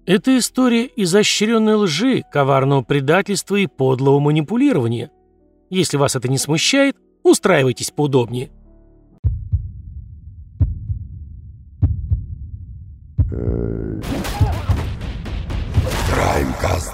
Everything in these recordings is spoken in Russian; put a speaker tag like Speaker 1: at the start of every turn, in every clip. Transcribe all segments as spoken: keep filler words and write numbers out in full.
Speaker 1: Это история изощренной лжи, коварного предательства и подлого манипулирования. Если вас это не смущает, устраивайтесь поудобнее.
Speaker 2: Краймкаст.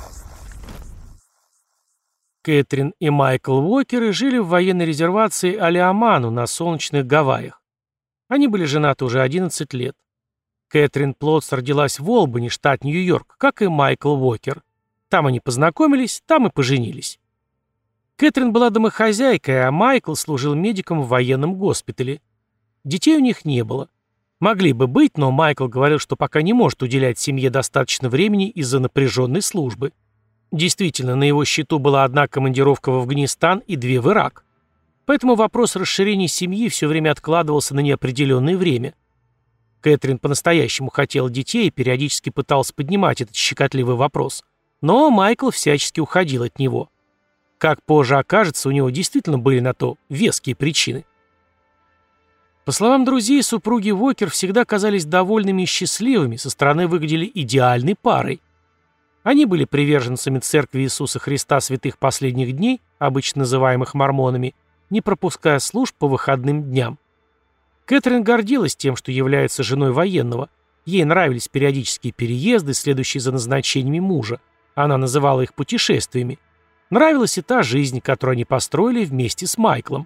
Speaker 1: Кэтрин и Майкл Уокеры жили в военной резервации Алиаману на солнечных Гавайях. Они были женаты уже одиннадцать лет. Кэтрин Плотс родилась в Олбани, штат Нью-Йорк, как и Майкл Уокер. Там они познакомились, там и поженились. Кэтрин была домохозяйкой, а Майкл служил медиком в военном госпитале. Детей у них не было. Могли бы быть, но Майкл говорил, что пока не может уделять семье достаточно времени из-за напряженной службы. Действительно, на его счету была одна командировка в Афганистан и две в Ирак. Поэтому вопрос расширения семьи все время откладывался на неопределенное время. Кэтрин по-настоящему хотела детей и периодически пыталась поднимать этот щекотливый вопрос. Но Майкл всячески уходил от него. Как позже окажется, у него действительно были на то веские причины. По словам друзей, супруги Уокер всегда казались довольными и счастливыми, со стороны выглядели идеальной парой. Они были приверженцами Церкви Иисуса Христа Святых Последних Дней, обычно называемых мормонами, не пропуская служб по выходным дням. Кэтрин гордилась тем, что является женой военного. Ей нравились периодические переезды, следующие за назначениями мужа. Она называла их путешествиями. Нравилась и та жизнь, которую они построили вместе с Майклом.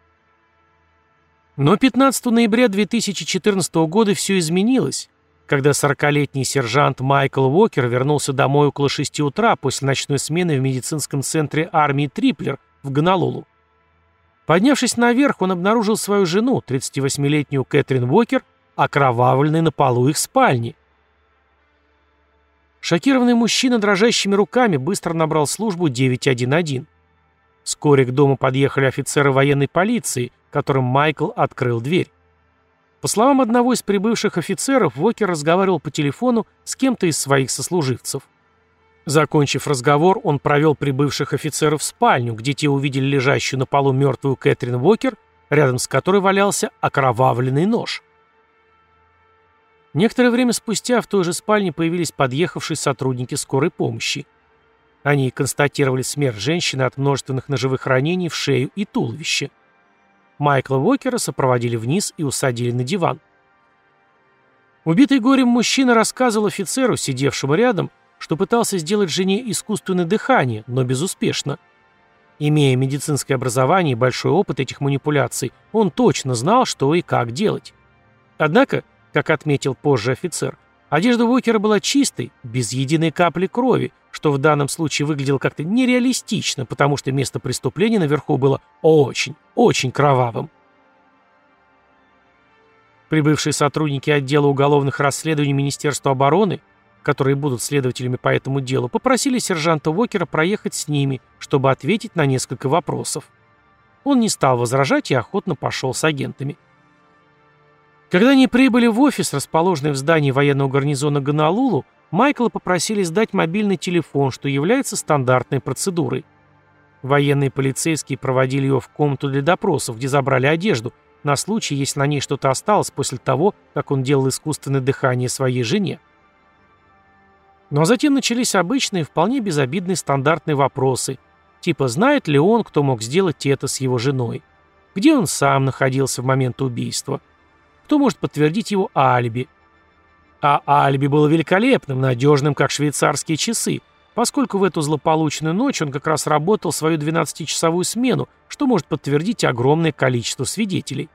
Speaker 1: Но пятнадцатого ноября две тысячи четырнадцатого года все изменилось, когда сорокалетний сержант Майкл Уокер вернулся домой около шести утра после ночной смены в медицинском центре армии Триплер в Гонолулу. Поднявшись наверх, он обнаружил свою жену, тридцативосьмилетнюю Кэтрин Уокер, окровавленной на полу их спальни. Шокированный мужчина дрожащими руками быстро набрал службу девять один один. Вскоре к дому подъехали офицеры военной полиции, которым Майкл открыл дверь. По словам одного из прибывших офицеров, Уокер разговаривал по телефону с кем-то из своих сослуживцев. Закончив разговор, он провел прибывших офицеров в спальню, где те увидели лежащую на полу мертвую Кэтрин Уокер, рядом с которой валялся окровавленный нож. Некоторое время спустя в той же спальне появились подъехавшие сотрудники скорой помощи. Они констатировали смерть женщины от множественных ножевых ранений в шею и туловище. Майкла Уокера сопроводили вниз и усадили на диван. Убитый горем мужчина рассказывал офицеру, сидевшему рядом, что пытался сделать жене искусственное дыхание, но безуспешно. Имея медицинское образование и большой опыт этих манипуляций, он точно знал, что и как делать. Однако, как отметил позже офицер, одежда Уокера была чистой, без единой капли крови, что в данном случае выглядело как-то нереалистично, потому что место преступления наверху было очень, очень кровавым. Прибывшие сотрудники отдела уголовных расследований Министерства обороны, которые будут следователями по этому делу, попросили сержанта Уокера проехать с ними, чтобы ответить на несколько вопросов. Он не стал возражать и охотно пошел с агентами. Когда они прибыли в офис, расположенный в здании военного гарнизона Гонолулу, Майкла попросили сдать мобильный телефон, что является стандартной процедурой. Военные полицейские проводили его в комнату для допросов, где забрали одежду, на случай, если на ней что-то осталось после того, как он делал искусственное дыхание своей жене. Но затем начались обычные, вполне безобидные стандартные вопросы, типа знает ли он, кто мог сделать это с его женой, где он сам находился в момент убийства, кто может подтвердить его алиби. А алиби было великолепным, надежным, как швейцарские часы, поскольку в эту злополучную ночь он как раз работал свою двенадцатичасовую смену, что может подтвердить огромное количество свидетелей.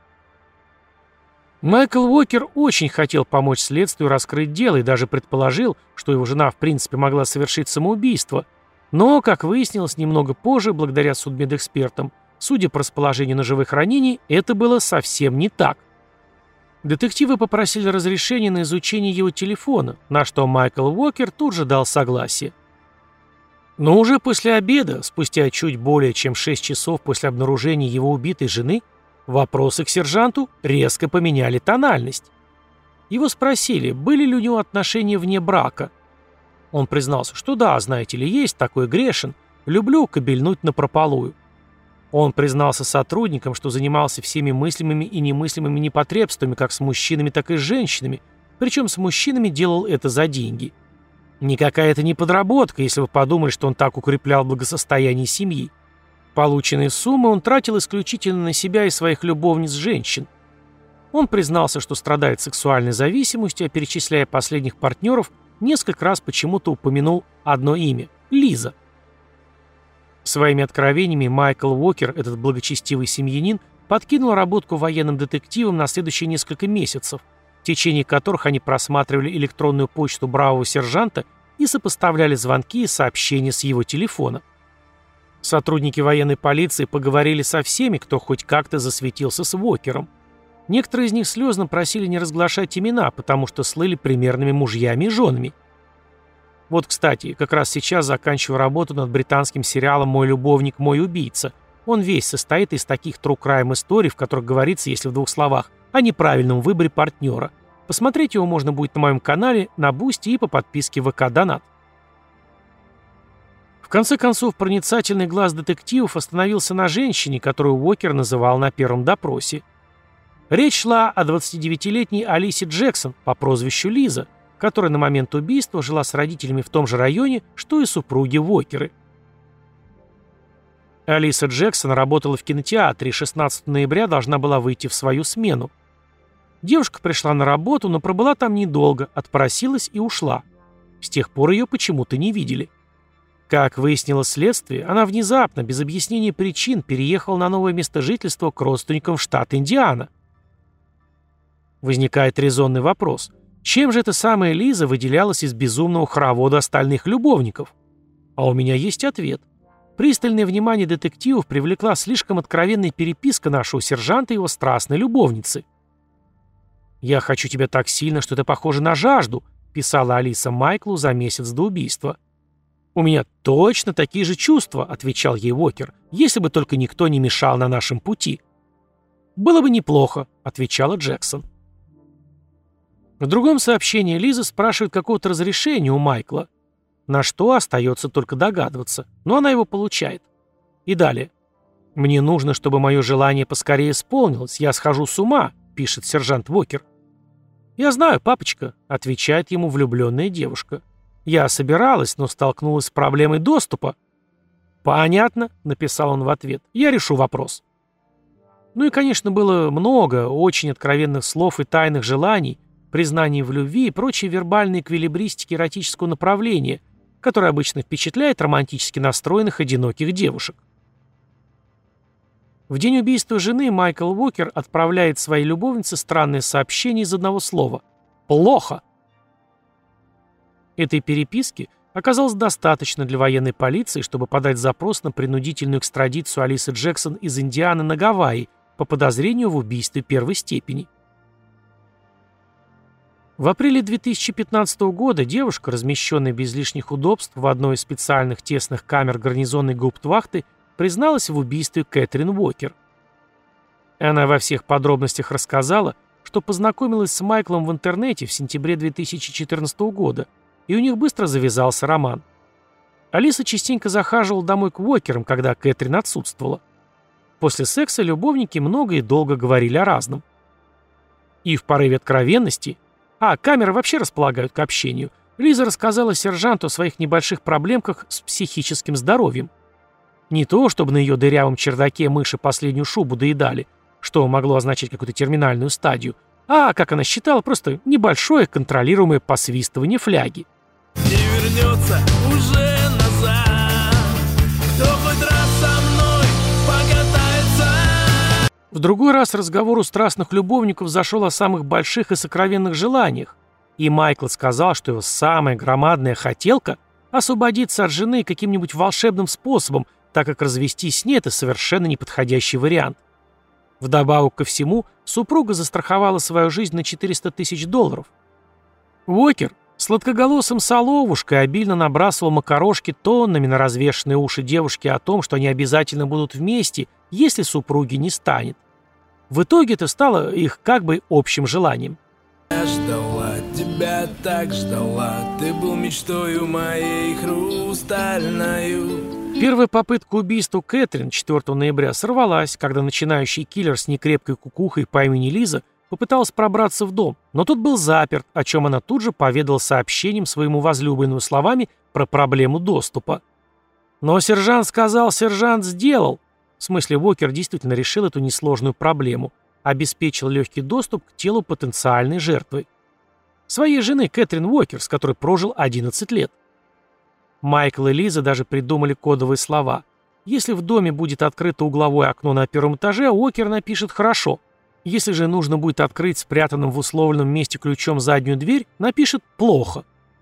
Speaker 1: Майкл Уокер очень хотел помочь следствию раскрыть дело и даже предположил, что его жена в принципе могла совершить самоубийство, но, как выяснилось немного позже, благодаря судмедэкспертам, судя по расположению ножевых ранений, это было совсем не так. Детективы попросили разрешения на изучение его телефона, на что Майкл Уокер тут же дал согласие. Но уже после обеда, спустя чуть более чем шесть часов после обнаружения его убитой жены, вопросы к сержанту резко поменяли тональность. Его спросили, были ли у него отношения вне брака. Он признался, что да, знаете ли, есть такой грешен, люблю кобельнуть напропалую. Он признался сотрудникам, что занимался всеми мыслимыми и немыслимыми непотребствами как с мужчинами, так и с женщинами, Причем с мужчинами делал это за деньги. Никакая это не подработка, если вы подумали, что он так укреплял благосостояние семьи. Полученные суммы он тратил исключительно на себя и своих любовниц-женщин. Он признался, что страдает сексуальной зависимостью, а перечисляя последних партнеров, несколько раз почему-то упомянул одно имя – Лиза. Своими откровениями Майкл Уокер, этот благочестивый семьянин, подкинул работку военным детективам на следующие несколько месяцев, в течение которых они просматривали электронную почту бравого сержанта и сопоставляли звонки и сообщения с его телефона. Сотрудники военной полиции поговорили со всеми, кто хоть как-то засветился с Уокером. Некоторые из них слезно просили не разглашать имена, потому что слыли примерными мужьями и женами. Вот, кстати, как раз сейчас заканчиваю работу над британским сериалом «Мой любовник, мой убийца». Он весь состоит из таких true crime историй, в которых говорится, если в двух словах, о неправильном выборе партнера. Посмотреть его можно будет на моем канале, на Бусти и по подписке вэ ка Донат. В конце концов, проницательный глаз детективов остановился на женщине, которую Уокер называл на первом допросе. Речь шла о двадцатидевятилетней Алисе Джексон по прозвищу Лиза, которая на момент убийства жила с родителями в том же районе, что и супруги Уокеры. Алиса Джексон работала в кинотеатре и шестнадцатого ноября должна была выйти в свою смену. Девушка пришла на работу, но пробыла там недолго, отпросилась и ушла. С тех пор ее почему-то не видели. Как выяснило следствие, она внезапно, без объяснения причин, переехала на новое место жительства к родственникам в штат Индиана. Возникает резонный вопрос. Чем же эта самая Лиза выделялась из безумного хоровода остальных любовников? А у меня есть ответ. Пристальное внимание детективов привлекла слишком откровенная переписка нашего сержанта и его страстной любовницы. «Я хочу тебя так сильно, что ты похожа на жажду», писала Алиса Майклу за месяц до убийства. «У меня точно такие же чувства», — отвечал ей Уокер, «если бы только никто не мешал на нашем пути». «Было бы неплохо», — отвечала Джексон. В другом сообщении Лиза спрашивает какого-то разрешения у Майкла, на что остается только догадываться, но она его получает. И далее. «Мне нужно, чтобы мое желание поскорее исполнилось, я схожу с ума», — пишет сержант Уокер. «Я знаю, папочка», — отвечает ему влюбленная девушка. «Я собиралась, но столкнулась с проблемой доступа». «Понятно», — написал он в ответ, — «я решу вопрос». Ну и, конечно, было много очень откровенных слов и тайных желаний, признаний в любви и прочей вербальной эквилибристики эротического направления, которая обычно впечатляет романтически настроенных одиноких девушек. В день убийства жены Майкл Уокер отправляет своей любовнице странное сообщение из одного слова «плохо». Этой переписки оказалось достаточно для военной полиции, чтобы подать запрос на принудительную экстрадицию Алисы Джексон из Индианы на Гавайи по подозрению в убийстве первой степени. В апреле две тысячи пятнадцатого года девушка, размещенная без лишних удобств в одной из специальных тесных камер гарнизонной гауптвахты, призналась в убийстве Кэтрин Уокер. Она во всех подробностях рассказала, что познакомилась с Майклом в интернете в сентябре две тысячи четырнадцатого года, и у них быстро завязался роман. Алиса частенько захаживала домой к Уокерам, когда Кэтрин отсутствовала. После секса любовники много и долго говорили о разном. И в порыве откровенности, а камеры вообще располагают к общению, Лиза рассказала сержанту о своих небольших проблемках с психическим здоровьем. Не то, чтобы на ее дырявом чердаке мыши последнюю шубу доедали, что могло означать какую-то терминальную стадию, а, как она считала, просто небольшое контролируемое посвистывание фляги.
Speaker 2: Не вернется уже назад, кто хоть раз со мной покатается.
Speaker 1: В другой раз разговор у страстных любовников зашел о самых больших и сокровенных желаниях, и Майкл сказал, что его самая громадная хотелка — освободиться от жены каким-нибудь волшебным способом, так как развестись с ней — это совершенно неподходящий вариант. Вдобавок ко всему, супруга застраховала свою жизнь на четыреста тысяч долларов. Уокер сладкоголосым соловушкой обильно набрасывал макарошки тоннами на развешанные уши девушки о том, что они обязательно будут вместе, если супруги не станет. В итоге это стало их как бы общим желанием.
Speaker 2: Я ждала тебя, так ждала, ты был мечтою моей хрустальною.
Speaker 1: Первая попытка убийства Кэтрин четвёртого ноября сорвалась, когда начинающий киллер с некрепкой кукухой по имени Лиза попыталась пробраться в дом, но тот был заперт, о чем она тут же поведала сообщением своему возлюбленному словами про проблему доступа. Но сержант сказал, сержант сделал. В смысле, Уокер действительно решил эту несложную проблему, обеспечил легкий доступ к телу потенциальной жертвы. Своей жены Кэтрин Уокер, с которой прожил одиннадцать лет. Майкл и Лиза даже придумали кодовые слова. Если в доме будет открыто угловое окно на первом этаже, Уокер напишет «хорошо». Если же нужно будет открыть спрятанным в условленном месте ключом заднюю дверь, напишет «плохо».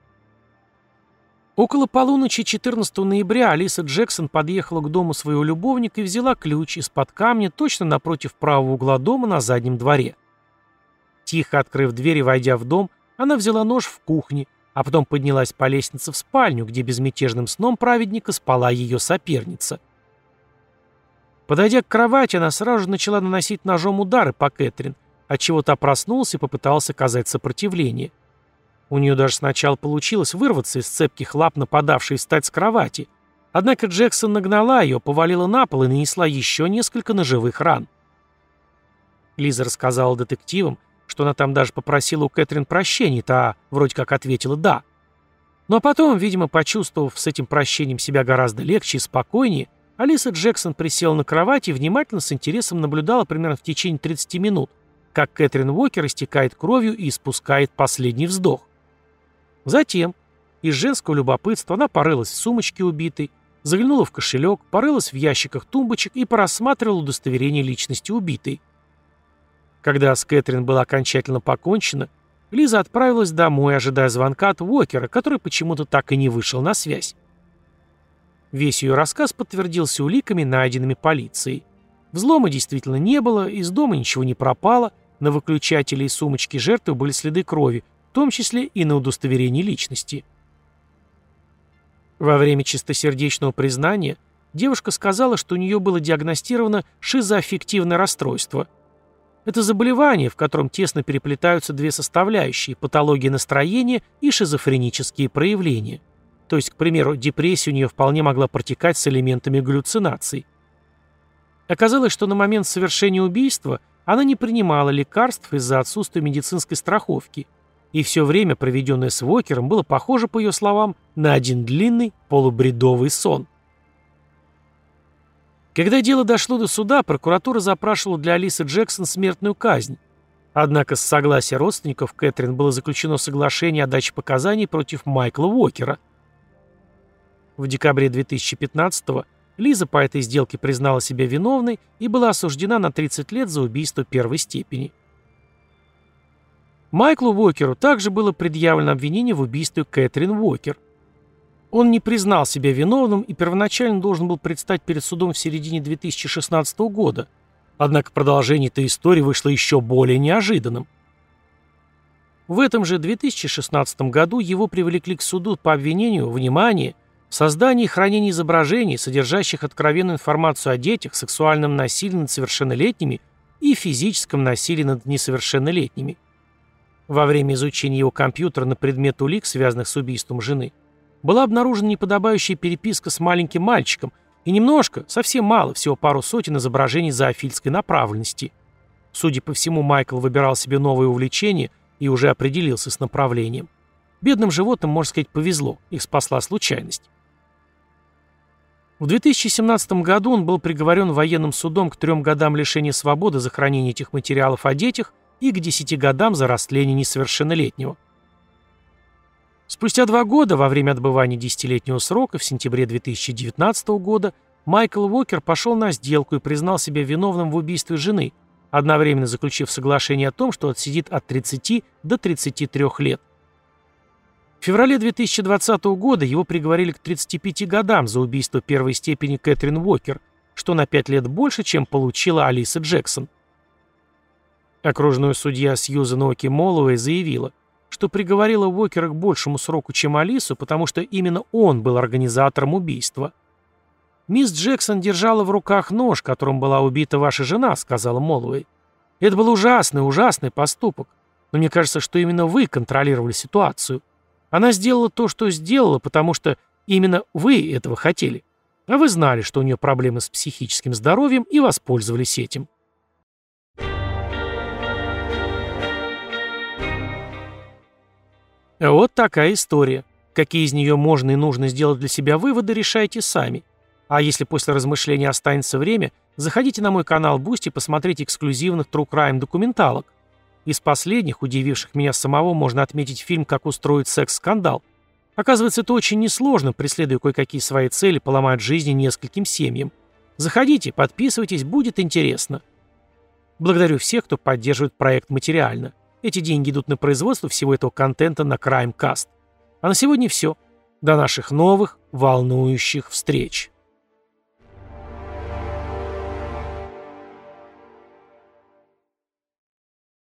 Speaker 1: Около полуночи четырнадцатого ноября Алиса Джексон подъехала к дому своего любовника и взяла ключ из-под камня точно напротив правого угла дома на заднем дворе. Тихо открыв дверь и войдя в дом, она взяла нож в кухне, а потом поднялась по лестнице в спальню, где безмятежным сном праведника спала ее соперница. Подойдя к кровати, она сразу же начала наносить ножом удары по Кэтрин, отчего та проснулась и попыталась оказать сопротивление. У нее даже сначала получилось вырваться из цепких лап нападавшей и встать с кровати, однако Джексон нагнала ее, повалила на пол и нанесла еще несколько ножевых ран. Лиза рассказала детективам, что она там даже попросила у Кэтрин прощения, та вроде как ответила «да». Но потом, видимо, почувствовав с этим прощением себя гораздо легче и спокойнее, Алиса Джексон присела на кровать и внимательно с интересом наблюдала примерно в течение тридцати минут, как Кэтрин Уокер истекает кровью и испускает последний вздох. Затем, из женского любопытства, она порылась в сумочке убитой, заглянула в кошелек, порылась в ящиках тумбочек и порассматривала удостоверение личности убитой. Когда с Кэтрин было окончательно покончено, Лиза отправилась домой, ожидая звонка от Уокера, который почему-то так и не вышел на связь. Весь ее рассказ подтвердился уликами, найденными полицией. Взлома действительно не было, из дома ничего не пропало, на выключателе и сумочке жертвы были следы крови, в том числе и на удостоверении личности. Во время чистосердечного признания девушка сказала, что у нее было диагностировано шизоаффективное расстройство. Это заболевание, в котором тесно переплетаются две составляющие – патология настроения и шизофренические проявления. То есть, к примеру, депрессия у нее вполне могла протекать с элементами галлюцинаций. Оказалось, что на момент совершения убийства она не принимала лекарств из-за отсутствия медицинской страховки, и все время, проведенное с Уокером, было похоже, по ее словам, на один длинный полубредовый сон. Когда дело дошло до суда, прокуратура запрашивала для Алисы Джексон смертную казнь. Однако с согласия родственников Кэтрин было заключено соглашение о даче показаний против Майкла Уокера. В декабре две тысячи пятнадцатого Лиза по этой сделке признала себя виновной и была осуждена на тридцать лет за убийство первой степени. Майклу Уокеру также было предъявлено обвинение в убийстве Кэтрин Уокер. Он не признал себя виновным и первоначально должен был предстать перед судом в середине две тысячи шестнадцатого года, однако продолжение этой истории вышло еще более неожиданным. В этом же две тысячи шестнадцатом году его привлекли к суду по обвинению, внимание, в создании и хранении изображений, содержащих откровенную информацию о детях, сексуальном насилии над совершеннолетними и физическом насилии над несовершеннолетними. Во время изучения его компьютера на предмет улик, связанных с убийством жены, была обнаружена неподобающая переписка с маленьким мальчиком и немножко, совсем мало, всего пару сотен изображений зоофильской направленности. Судя по всему, Майкл выбирал себе новые увлечения и уже определился с направлением. Бедным животным, можно сказать, повезло, их спасла случайность. В две тысячи семнадцатом году он был приговорен военным судом к трем годам лишения свободы за хранение этих материалов о детях и к десяти годам за растление несовершеннолетнего. Спустя два года, во время отбывания десятилетнего срока, в сентябре две тысячи девятнадцатого года, Майкл Уокер пошел на сделку и признал себя виновным в убийстве жены, одновременно заключив соглашение о том, что отсидит от тридцати до тридцати трёх лет. В феврале две тысячи двадцатого года его приговорили к тридцати пяти годам за убийство первой степени Кэтрин Уокер, что на пять лет больше, чем получила Алиса Джексон. Окружной судья Сьюзен Оки Моллоуэй заявила, что приговорила Уокера к большему сроку, чем Алису, потому что именно он был организатором убийства. «Мисс Джексон держала в руках нож, которым была убита ваша жена», — сказала Моллоуэй. «Это был ужасный, ужасный поступок. Но мне кажется, что именно вы контролировали ситуацию. Она сделала то, что сделала, потому что именно вы этого хотели. А вы знали, что у нее проблемы с психическим здоровьем, и воспользовались этим». Вот такая история. Какие из нее можно и нужно сделать для себя выводы, решайте сами. А если после размышления останется время, заходите на мой канал Бусти и посмотрите эксклюзивных True Crime документалок. Из последних, удививших меня самого, можно отметить фильм «Как устроить секс-скандал». Оказывается, это очень несложно, преследуя кое-какие свои цели, поломать жизни нескольким семьям. Заходите, подписывайтесь, будет интересно. Благодарю всех, кто поддерживает проект материально. Эти деньги идут на производство всего этого контента на Crimecast. А на сегодня все. До наших новых, волнующих встреч.